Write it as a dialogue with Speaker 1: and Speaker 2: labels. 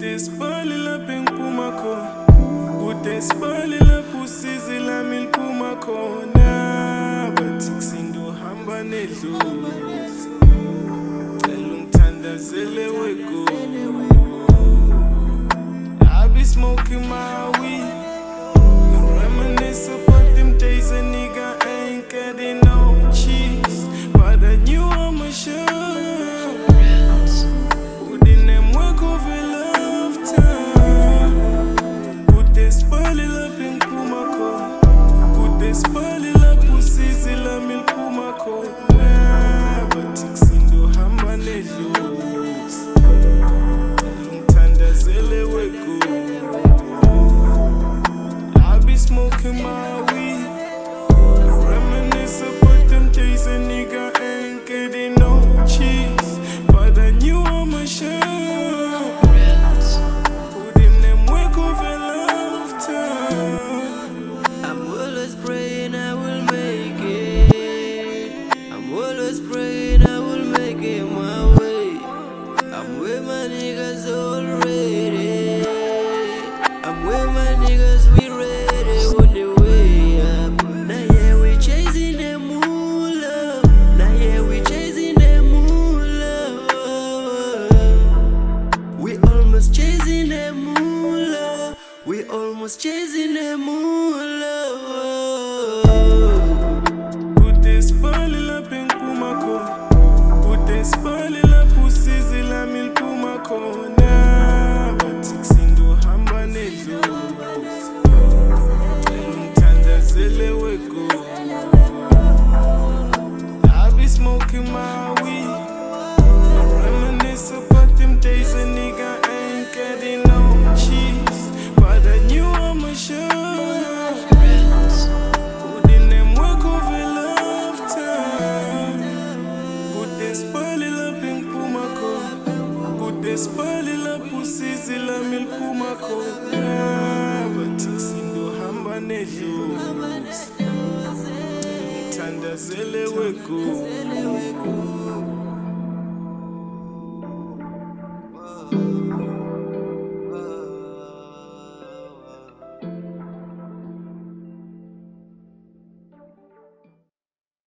Speaker 1: Kutespali la pengiphuma khona, kutespali la pusizi la miliphuma khona. Bathi kusinda uhamba nedlozi, cela ungithandazele wego. I be smoking my weed, reminisce about them days a nigga ain't getting no cheese, but I knew I'ma show. Kutespali la pusizi la miliphuma khona. Bathi kusinda uhamba nedlozi, cela ungithandazele wego. I be smoking my weed, reminisce about them days a nigga ain't getting no cheese, but I knew I'ma show.
Speaker 2: Praying I will make it. I'm always praying I will make it my way. I'm with my niggas already. I'm with my niggas, we ready on the way up. Now yeah, we chasing the moolah. Now yeah, we chasing the moolah. We almost chasing the moolah. We almost chasing the moolah.
Speaker 1: Kutespali la pengiphuma khona, kutespali la pusizi la miliphuma khona. Bathi kusinda uhamba nedlozi, cela ungithandazele wego. I be smoking my weed, reminisce about them days a nigga ain't getting no cheese, but I knew I'ma show. Kutespali la pusizi la miliphuma khona. Bathi kusinda uhamba nedlozi, cela ungithandazele wego.